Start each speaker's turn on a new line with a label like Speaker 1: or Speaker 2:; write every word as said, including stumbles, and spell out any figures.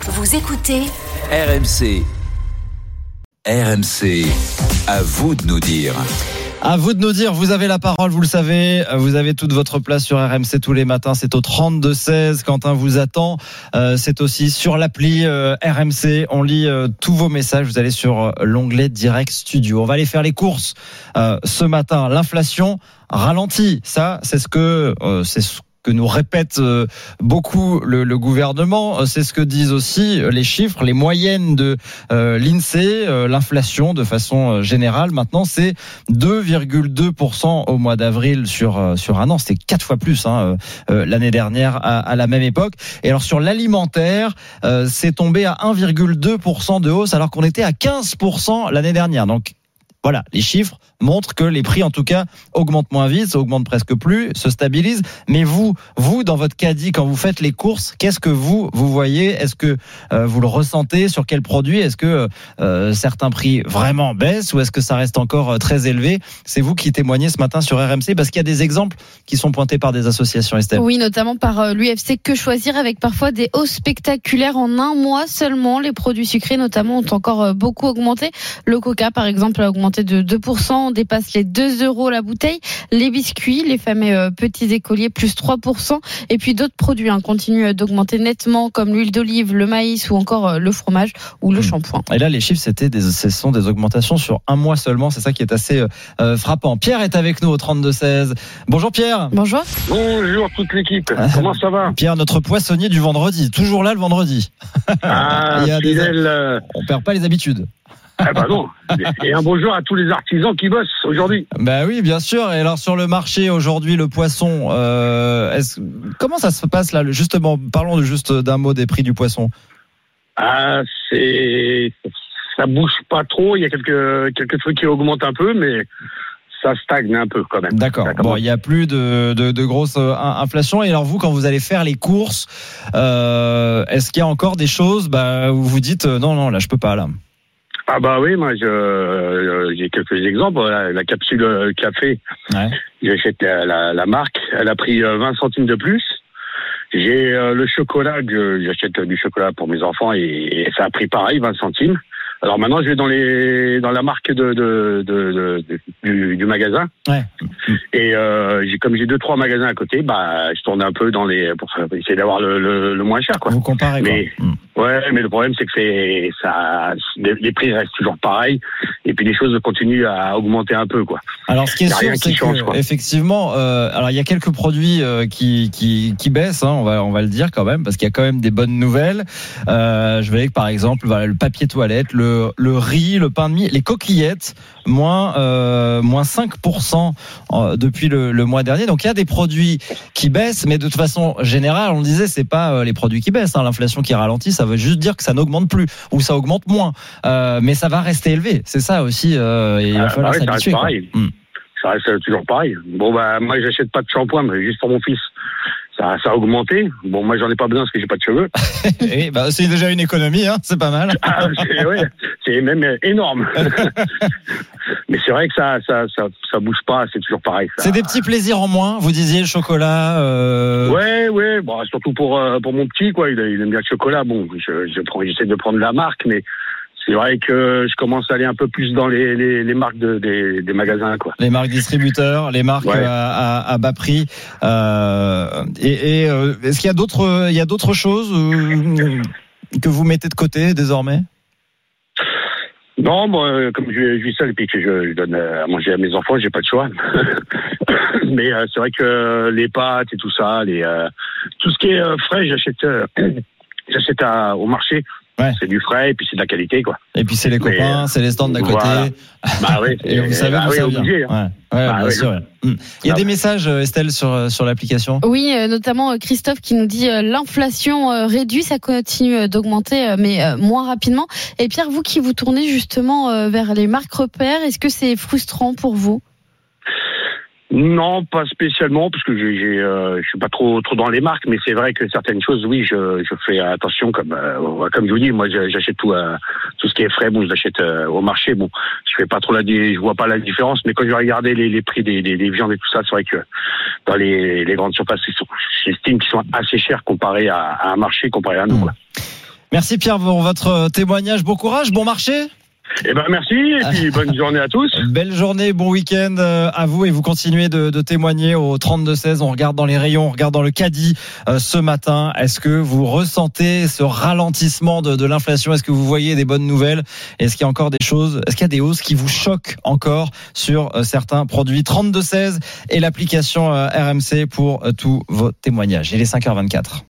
Speaker 1: Vous écoutez
Speaker 2: R M C. R M C, à vous de nous dire.
Speaker 3: À vous de nous dire, vous avez la parole, vous le savez, vous avez toute votre place sur R M C tous les matins, c'est au trente-deux seize, Quentin vous attend, euh, c'est aussi sur l'appli euh, R M C, on lit euh, tous vos messages, vous allez sur l'onglet Direct Studio. On va aller faire les courses euh, ce matin, l'inflation ralentit, ça c'est ce que euh, c'est ce que nous répète euh, beaucoup le, le gouvernement, c'est ce que disent aussi les chiffres, les moyennes de euh, l'INSEE, euh, l'inflation de façon générale. Maintenant, c'est deux virgule deux pour cent au mois d'avril sur euh, sur un an, c'était quatre fois plus hein, euh, l'année dernière à, à la même époque. Et alors sur l'alimentaire, euh, c'est tombé à un virgule deux pour cent de hausse alors qu'on était à quinze pour cent l'année dernière. Donc voilà, les chiffres montrent que les prix, en tout cas, augmentent moins vite, ça augmente presque plus, se stabilise. Mais vous, vous, dans votre caddie, quand vous faites les courses, qu'est-ce que vous, vous voyez ? Est-ce que euh, vous le ressentez sur quel produit ? Est-ce que euh, certains prix vraiment baissent ou est-ce que ça reste encore euh, très élevé ? C'est vous qui témoignez ce matin sur R M C parce qu'il y a des exemples qui sont pointés par des associations, Estelle.
Speaker 4: Oui, notamment par euh, l'U F C Que Choisir, avec parfois des hausses spectaculaires en un mois seulement. Les produits sucrés, notamment, ont encore euh, beaucoup augmenté. Le Coca, par exemple, a augmenté de deux pour cent. On dépasse les deux euros la bouteille. Les biscuits, les fameux euh, petits écoliers, plus trois pour cent. Et puis d'autres produits hein, continuent d'augmenter nettement, comme l'huile d'olive, le maïs ou encore euh, le fromage ou le mmh. shampoing.
Speaker 3: Et là, les chiffres, c'était des, ce sont des augmentations sur un mois seulement. C'est ça qui est assez euh, frappant. Pierre est avec nous au trente-deux seize. Bonjour Pierre.
Speaker 4: Bonjour.
Speaker 5: Bonjour toute l'équipe. Comment ça va ?
Speaker 3: Pierre, notre poissonnier du vendredi. Toujours là le vendredi.
Speaker 5: Ah,
Speaker 3: Il y a
Speaker 5: fidèle.
Speaker 3: Des... On perd pas les habitudes.
Speaker 5: Ah bah non. Et un bonjour à tous les artisans qui bossent aujourd'hui.
Speaker 3: Bah oui, bien sûr. Et alors sur le marché aujourd'hui, le poisson, euh, est-ce... comment ça se passe là ? Justement, parlons juste d'un mot des prix du poisson.
Speaker 5: Ah, c'est, ça bouge pas trop. Il y a quelques quelques trucs qui augmentent un peu, mais ça stagne un peu quand même.
Speaker 3: D'accord. Bon, il y a plus de de, de grosses euh, inflations. Et alors vous, quand vous allez faire les courses, euh, est-ce qu'il y a encore des choses bah, où vous dites euh, non, non, là, je peux pas là.
Speaker 5: Ah bah oui, moi je, euh, j'ai quelques exemples. La, la capsule café, ouais. J'achète la, la, la marque, elle a pris vingt centimes de plus. J'ai euh, le chocolat, que j'achète du chocolat pour mes enfants et, et ça a pris pareil, vingt centimes. Alors maintenant je vais dans les dans la marque de, de, de, de, de du, du magasin. Ouais. Et euh, j'ai, comme j'ai deux trois magasins à côté, bah je tourne un peu dans les pour essayer d'avoir le, le, le moins cher quoi.
Speaker 3: Vous comparez quoi.
Speaker 5: Mais, mmh. Ouais, mais le problème c'est que c'est ça, les prix restent toujours pareils et puis les choses continuent à augmenter un peu quoi.
Speaker 3: Alors ce qui est sûr, c'est
Speaker 5: change,
Speaker 3: que
Speaker 5: quoi.
Speaker 3: Effectivement, euh, alors il y a quelques produits euh, qui qui qui baissent, hein, on va on va le dire quand même parce qu'il y a quand même des bonnes nouvelles. Euh, je vais par exemple voilà, le papier toilette, le le riz, le pain de mie, les coquillettes, moins euh, moins cinq pour cent depuis le, le mois dernier. Donc il y a des produits qui baissent, mais de toute façon générale, on le disait, c'est pas les produits qui baissent. Hein. L'inflation qui ralentit, ça veut juste dire que ça n'augmente plus ou ça augmente moins, euh, mais ça va rester élevé. C'est ça aussi. Euh, et il va falloir
Speaker 5: bah ouais,
Speaker 3: s'habituer.
Speaker 5: Ça reste pareil. Hum. Ça reste toujours pareil. Bon bah moi j'achète pas de shampoing, mais juste pour mon fils. Ça, ça a augmenté. Bon, moi, j'en ai pas besoin parce que j'ai pas de cheveux.
Speaker 3: Et bah, c'est déjà une économie, hein. C'est pas mal.
Speaker 5: Ah, c'est, ouais, c'est même énorme. Mais c'est vrai que ça, ça, ça, ça bouge pas. C'est toujours pareil. Ça.
Speaker 3: C'est des petits plaisirs en moins. Vous disiez le chocolat. Euh...
Speaker 5: Ouais, ouais. Bon, surtout pour pour mon petit, quoi. Il, il aime bien le chocolat. Bon, je, je prends, j'essaie de prendre la marque, mais. C'est vrai que je commence à aller un peu plus dans les, les, les marques de, des, des magasins, quoi.
Speaker 3: Les marques distributeurs, les marques ouais. à, à, à bas prix. Euh, et et euh, est-ce qu'il y a d'autres, il y a d'autres choses euh, que vous mettez de côté désormais ?
Speaker 5: Non, moi, comme je, je vis seul et puis que je, je donne à manger à mes enfants, j'ai pas de choix. Mais euh, c'est vrai que les pâtes et tout ça, les euh, tout ce qui est euh, frais, j'achète, euh, j'achète à, au marché. Ouais. C'est du frais et puis c'est de la qualité quoi.
Speaker 3: Et puis c'est les copains, euh, c'est les stands d'à côté.
Speaker 5: Voilà. Bah oui.
Speaker 3: Et vous savez
Speaker 5: bah
Speaker 3: d'où
Speaker 5: oui,
Speaker 3: ça vient.
Speaker 5: Obligé, hein.
Speaker 3: Ouais, ouais
Speaker 5: bah
Speaker 3: bien
Speaker 5: oui,
Speaker 3: sûr. Hum. Il y a ah des ouais. messages Estelle sur sur l'application.
Speaker 4: Oui, notamment Christophe qui nous dit euh, l'inflation euh, réduit, ça continue d'augmenter euh, mais euh, moins rapidement. Et Pierre, vous qui vous tournez justement euh, vers les marques repères, est-ce que c'est frustrant pour vous ?
Speaker 5: Non, pas spécialement, parce que j'ai, j'ai, euh, je suis pas trop trop dans les marques, mais c'est vrai que certaines choses, oui, je, je fais attention. Comme euh, comme je vous dis, moi, j'achète tout euh, tout ce qui est frais. Bon, je l'achète euh, au marché. Bon, je fais pas trop la, je vois pas la différence. Mais quand je vais regarder les, les prix des, des, des viandes et tout ça, c'est vrai que dans les, les grandes surfaces, j'estime qu'ils sont assez chers comparés à, à un marché, comparé à nous. Quoi.
Speaker 3: Merci Pierre pour votre témoignage. Bon courage, bon marché.
Speaker 5: Eh ben merci et puis bonne journée à tous.
Speaker 3: Belle journée, bon week-end à vous et vous continuez de, de témoigner au trente-deux seize. On regarde dans les rayons, on regarde dans le caddie euh, ce matin. Est-ce que vous ressentez ce ralentissement de, de l'inflation? Est-ce que vous voyez des bonnes nouvelles? Est-ce qu'il y a encore des choses? Est-ce qu'il y a des hausses qui vous choquent encore sur euh, certains produits? trente-deux seize et l'application euh, R M C pour euh, tous vos témoignages. Il est cinq heures vingt-quatre.